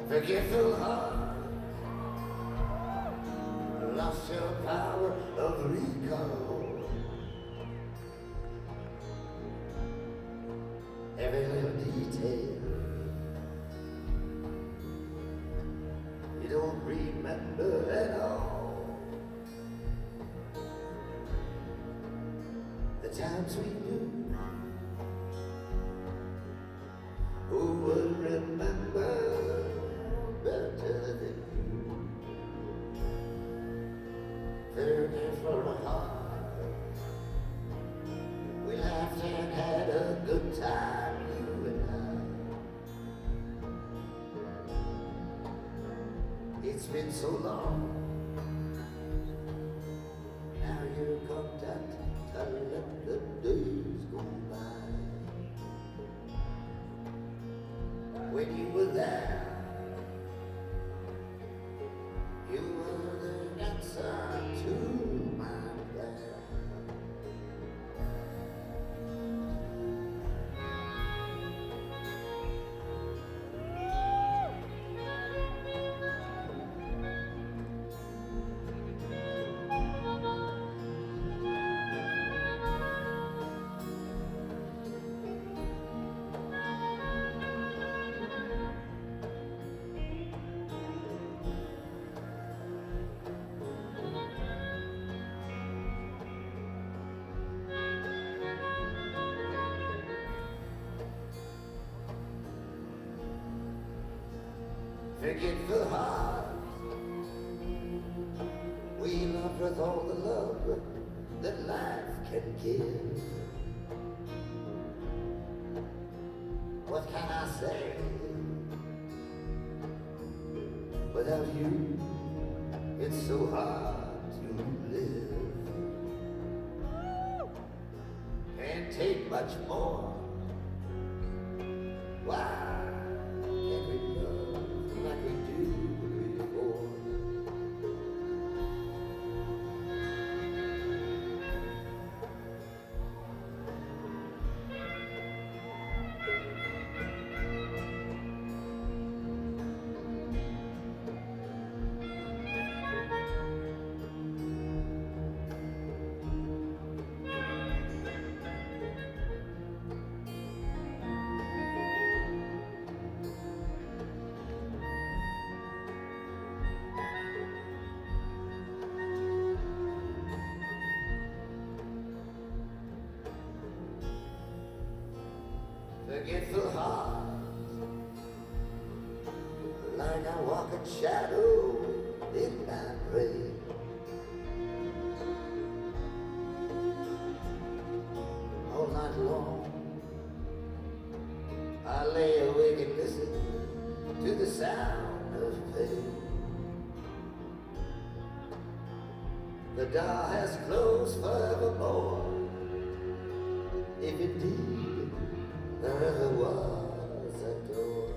Forgetful heart, lost your power of recall. Every little detail you don't remember at all. The times we knew, who would remember better than you? Forgetful heart, we laughed and had a good time, you and I. It's been so long, now you're content to let the days go by. When you were there, you were the answer to my prayer. Forgetful heart, we love with all the love that life can give. What can I say? Without you, it's so hard to live. Can't take much more. Why? Forgetful heart, like I walk in shadow in my grave. All night long, I lay awake and listen to the sound of pain. The door has closed forevermore, if indeed there ever was a door.